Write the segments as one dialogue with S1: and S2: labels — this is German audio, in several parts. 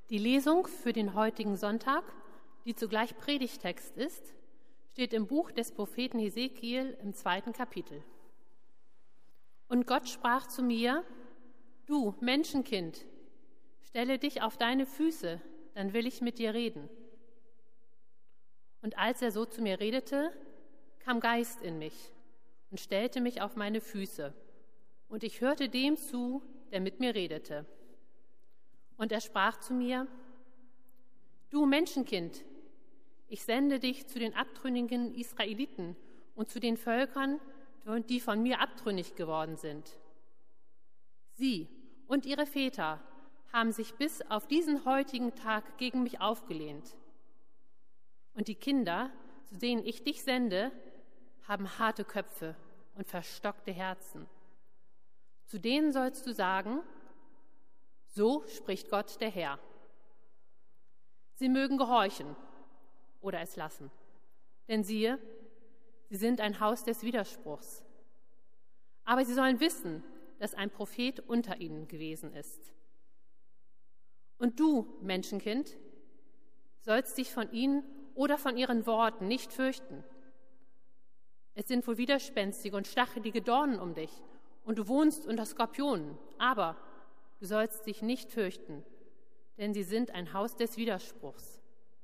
S1: Die Lesung für den heutigen Sonntag, die zugleich Predigtext ist, steht im Buch des Propheten Hesekiel im 2. Kapitel. Und Gott sprach zu mir: Du Menschenkind, stelle dich auf deine Füße, dann will ich mit dir reden. Und als er so zu mir redete, kam Geist in mich und stellte mich auf meine Füße. Und ich hörte dem zu, der mit mir redete. Und er sprach zu mir: Du Menschenkind, ich sende dich zu den abtrünnigen Israeliten und zu den Völkern, die von mir abtrünnig geworden sind. Sie und ihre Väter haben sich bis auf diesen heutigen Tag gegen mich aufgelehnt. Und die Kinder, zu denen ich dich sende, haben harte Köpfe und verstockte Herzen. Zu denen sollst du sagen: So spricht Gott der Herr. Sie mögen gehorchen oder es lassen, denn siehe, sie sind ein Haus des Widerspruchs. Aber sie sollen wissen, dass ein Prophet unter ihnen gewesen ist. Und du, Menschenkind, sollst dich von ihnen oder von ihren Worten nicht fürchten. Es sind wohl widerspenstige und stachelige Dornen um dich, und du wohnst unter Skorpionen, aber du sollst dich nicht fürchten, denn sie sind ein Haus des Widerspruchs.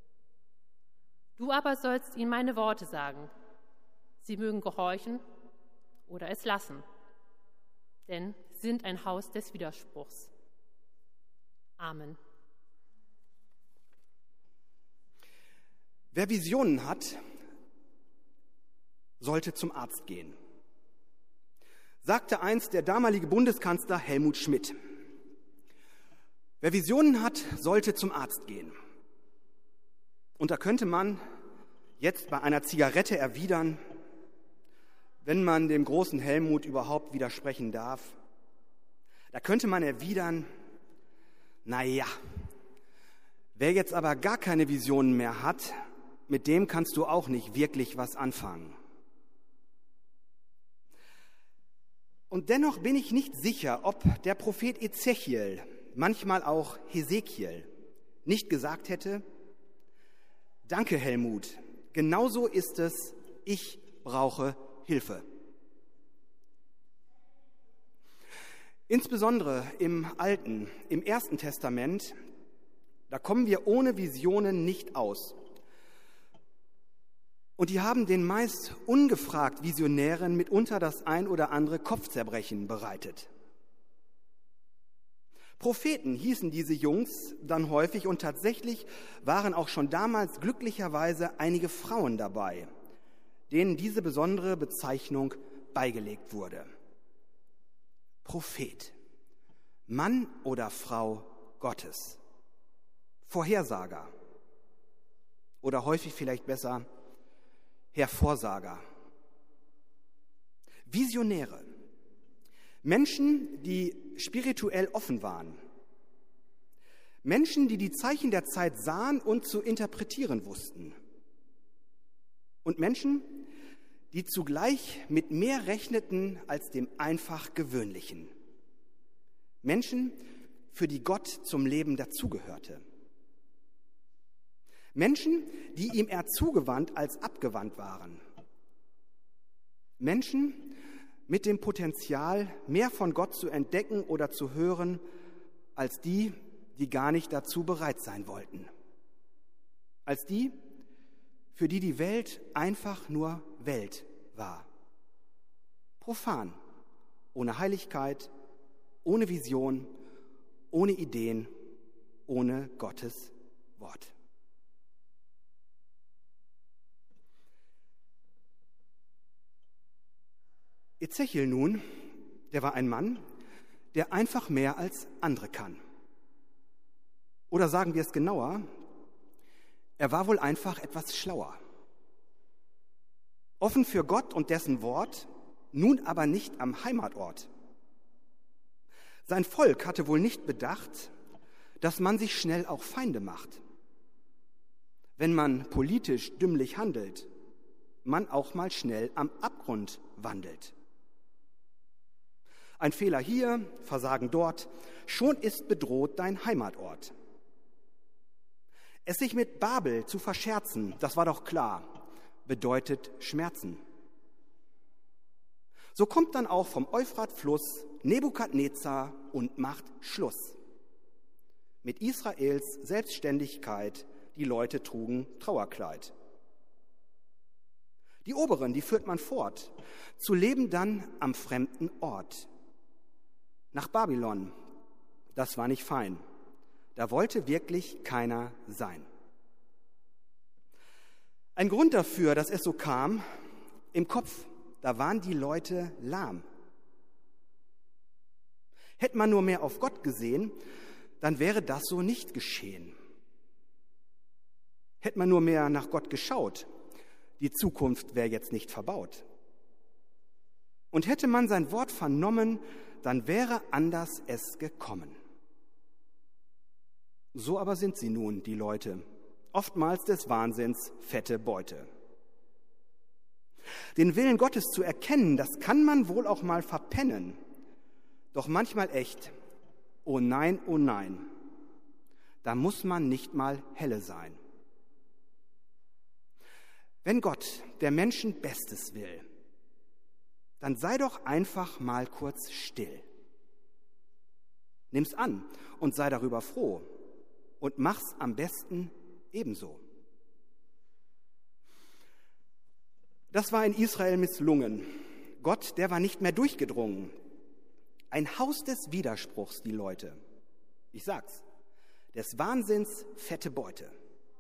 S1: Du aber sollst ihnen meine Worte sagen. Sie mögen gehorchen oder es lassen, denn sie sind ein Haus des Widerspruchs. Amen.
S2: Wer Visionen hat, sollte zum Arzt gehen, sagte einst der damalige Bundeskanzler Helmut Schmidt. Wer Visionen hat, sollte zum Arzt gehen. Und da könnte man jetzt bei einer Zigarette erwidern, wenn man dem großen Helmut überhaupt widersprechen darf, da könnte man erwidern: Naja, wer jetzt aber gar keine Visionen mehr hat, mit dem kannst du auch nicht wirklich was anfangen. Und dennoch bin ich nicht sicher, ob der Prophet Ezechiel, manchmal auch Hesekiel, nicht gesagt hätte: Danke, Helmut, genauso ist es, ich brauche Hilfe. Insbesondere im Ersten Testament, da kommen wir ohne Visionen nicht aus. Und die haben den meist ungefragt Visionären mitunter das ein oder andere Kopfzerbrechen bereitet. Propheten hießen diese Jungs dann häufig, und tatsächlich waren auch schon damals glücklicherweise einige Frauen dabei, denen diese besondere Bezeichnung beigelegt wurde. Prophet, Mann oder Frau Gottes, Vorhersager oder häufig vielleicht besser Hervorsager, Visionäre, Menschen, die spirituell offen waren, Menschen, die die Zeichen der Zeit sahen und zu interpretieren wussten, und Menschen, die zugleich mit mehr rechneten als dem einfach Gewöhnlichen. Menschen, für die Gott zum Leben dazugehörte. Menschen, die ihm eher zugewandt als abgewandt waren. Menschen mit dem Potenzial, mehr von Gott zu entdecken oder zu hören, als die, die gar nicht dazu bereit sein wollten. Als die, für die die Welt einfach nur Welt war. Profan, ohne Heiligkeit, ohne Vision, ohne Ideen, ohne Gottes Wort. Ezechiel nun, der war ein Mann, der einfach mehr als andere kann. Oder sagen wir es genauer, er war wohl einfach etwas schlauer. Offen für Gott und dessen Wort, nun aber nicht am Heimatort. Sein Volk hatte wohl nicht bedacht, dass man sich schnell auch Feinde macht. Wenn man politisch dümmlich handelt, man auch mal schnell am Abgrund wandelt. Ein Fehler hier, Versagen dort, schon ist bedroht dein Heimatort. Es sich mit Babel zu verscherzen, das war doch klar, bedeutet Schmerzen. So kommt dann auch vom Euphratfluss Nebukadnezar und macht Schluss. Mit Israels Selbstständigkeit, die Leute trugen Trauerkleid. Die Oberen, die führt man fort, zu leben dann am fremden Ort. Nach Babylon, das war nicht fein, da wollte wirklich keiner sein. Ein Grund dafür, dass es so kam, im Kopf, da waren die Leute lahm. Hätte man nur mehr auf Gott gesehen, dann wäre das so nicht geschehen. Hätte man nur mehr nach Gott geschaut, die Zukunft wäre jetzt nicht verbaut. Und hätte man sein Wort vernommen, dann wäre anders es gekommen. So aber sind sie nun, die Leute, oftmals des Wahnsinns fette Beute. Den Willen Gottes zu erkennen, das kann man wohl auch mal verpennen. Doch manchmal echt, oh nein, da muss man nicht mal helle sein. Wenn Gott der Menschen Bestes will, dann sei doch einfach mal kurz still. Nimm's an und sei darüber froh und mach's am besten ebenso. Das war in Israel misslungen. Gott, der war nicht mehr durchgedrungen. Ein Haus des Widerspruchs, die Leute. Ich sag's, des Wahnsinns fette Beute.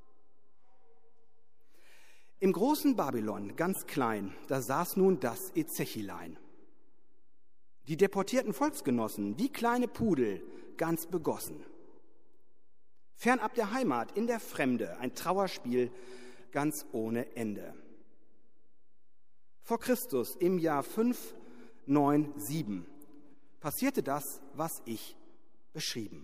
S2: Im großen Babylon, ganz klein, da saß nun das Ezechielein. Die deportierten Volksgenossen, wie kleine Pudel, ganz begossen. Fernab der Heimat, in der Fremde, ein Trauerspiel ganz ohne Ende. Vor Christus im Jahr 597 passierte das, was ich beschrieben.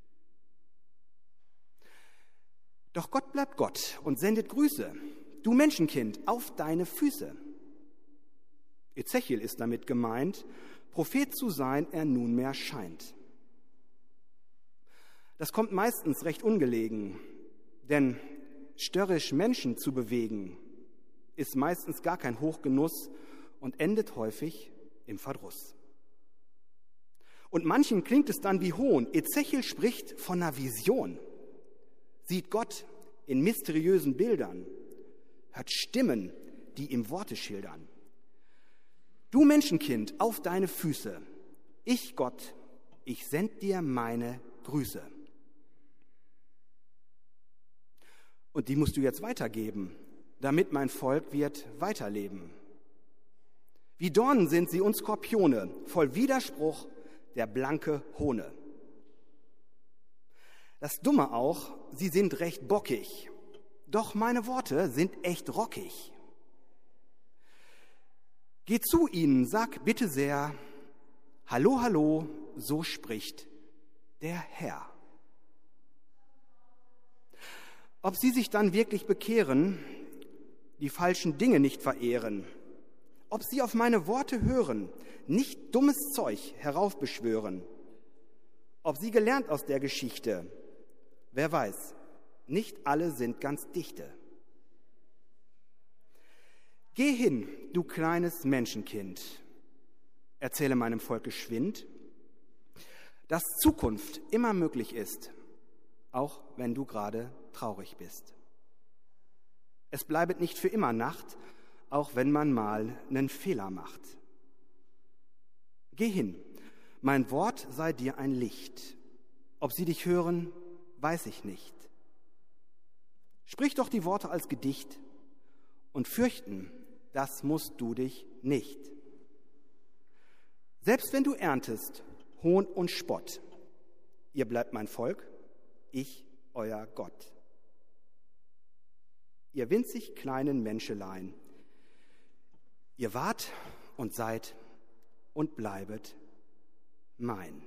S2: Doch Gott bleibt Gott und sendet Grüße. Du Menschenkind, auf deine Füße. Ezechiel ist damit gemeint, Prophet zu sein er nunmehr scheint. Das kommt meistens recht ungelegen, denn störrisch Menschen zu bewegen, ist meistens gar kein Hochgenuss und endet häufig im Verdruss. Und manchen klingt es dann wie Hohn. Ezechiel spricht von einer Vision, sieht Gott in mysteriösen Bildern, hört Stimmen, die ihm Worte schildern. Du Menschenkind, auf deine Füße, ich Gott, ich send dir meine Grüße. Und die musst du jetzt weitergeben, damit mein Volk wird weiterleben. Wie Dornen sind sie und Skorpione, voll Widerspruch, der blanke Hohne. Das Dumme auch, sie sind recht bockig, doch meine Worte sind echt rockig. Geh zu ihnen, sag bitte sehr, hallo, hallo, so spricht der Herr. Ob sie sich dann wirklich bekehren, die falschen Dinge nicht verehren, ob sie auf meine Worte hören, nicht dummes Zeug heraufbeschwören, ob sie gelernt aus der Geschichte, wer weiß, nicht alle sind ganz dichte. Geh hin, du kleines Menschenkind, erzähle meinem Volk geschwind, dass Zukunft immer möglich ist, auch wenn du gerade traurig bist. Es bleibet nicht für immer Nacht, auch wenn man mal einen Fehler macht. Geh hin, mein Wort sei dir ein Licht. Ob sie dich hören, weiß ich nicht. Sprich doch die Worte als Gedicht und fürchten, das musst du dich nicht. Selbst wenn du erntest Hohn und Spott, ihr bleibt mein Volk, ich euer Gott. Ihr winzig kleinen Menschelein, ihr wart und seid und bleibet mein.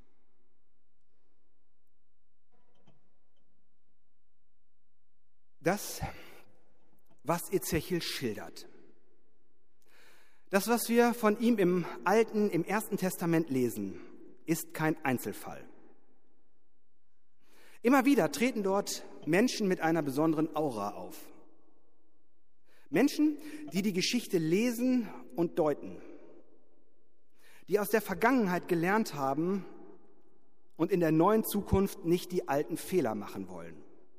S2: Das, was Ezechiel schildert, das, was wir von ihm im Ersten Testament lesen, ist kein Einzelfall. Immer wieder treten dort Menschen mit einer besonderen Aura auf. Menschen, die die Geschichte lesen und deuten, die aus der Vergangenheit gelernt haben und in der neuen Zukunft nicht die alten Fehler machen wollen.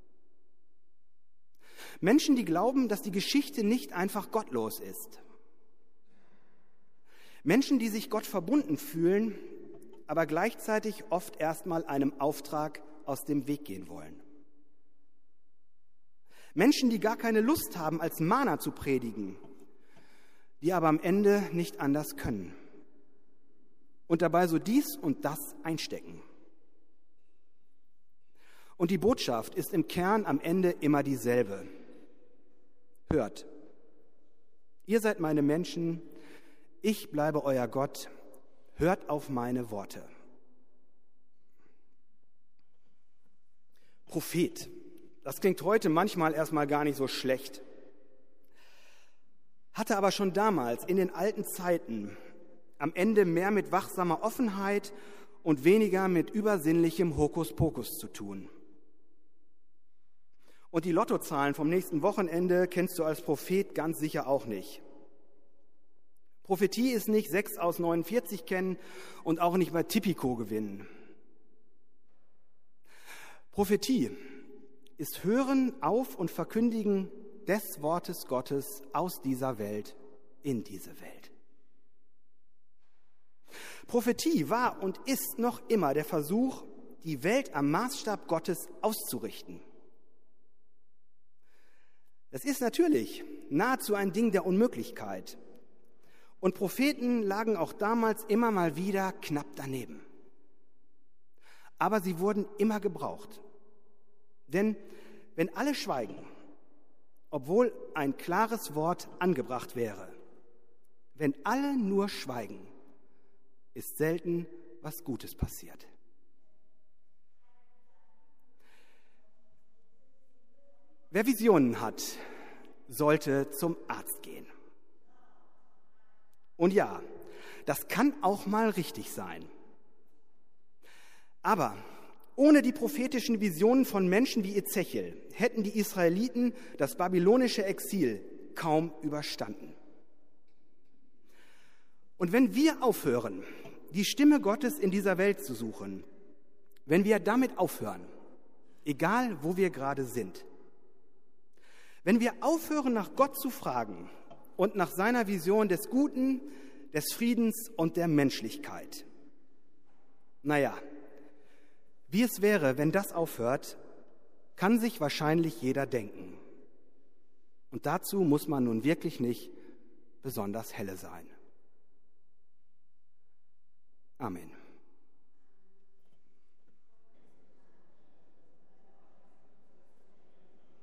S2: Menschen, die glauben, dass die Geschichte nicht einfach gottlos ist. Menschen, die sich Gott verbunden fühlen, aber gleichzeitig oft erstmal einem Auftrag aus dem Weg gehen wollen. Menschen, die gar keine Lust haben, als Mahner zu predigen, die aber am Ende nicht anders können und dabei so dies und das einstecken. Und die Botschaft ist im Kern am Ende immer dieselbe. Hört, ihr seid meine Menschen, ich bleibe euer Gott, hört auf meine Worte. Prophet, das klingt heute manchmal erstmal gar nicht so schlecht, hatte aber schon damals in den alten Zeiten am Ende mehr mit wachsamer Offenheit und weniger mit übersinnlichem Hokuspokus zu tun. Und die Lottozahlen vom nächsten Wochenende kennst du als Prophet ganz sicher auch nicht. Prophetie ist nicht 6 aus 49 kennen und auch nicht bei Tipico gewinnen. Prophetie ist Hören auf und Verkündigen des Wortes Gottes aus dieser Welt in diese Welt. Prophetie war und ist noch immer der Versuch, die Welt am Maßstab Gottes auszurichten. Es ist natürlich nahezu ein Ding der Unmöglichkeit. Und Propheten lagen auch damals immer mal wieder knapp daneben. Aber sie wurden immer gebraucht. Denn wenn alle schweigen, obwohl ein klares Wort angebracht wäre, wenn alle nur schweigen, ist selten was Gutes passiert. Wer Visionen hat, sollte zum Arzt gehen. Und ja, das kann auch mal richtig sein. Aber ohne die prophetischen Visionen von Menschen wie Ezechiel hätten die Israeliten das babylonische Exil kaum überstanden. Und wenn wir aufhören, die Stimme Gottes in dieser Welt zu suchen, wenn wir damit aufhören, egal wo wir gerade sind, wenn wir aufhören, nach Gott zu fragen und nach seiner Vision des Guten, des Friedens und der Menschlichkeit. Naja, wie es wäre, wenn das aufhört, kann sich wahrscheinlich jeder denken. Und dazu muss man nun wirklich nicht besonders helle sein. Amen.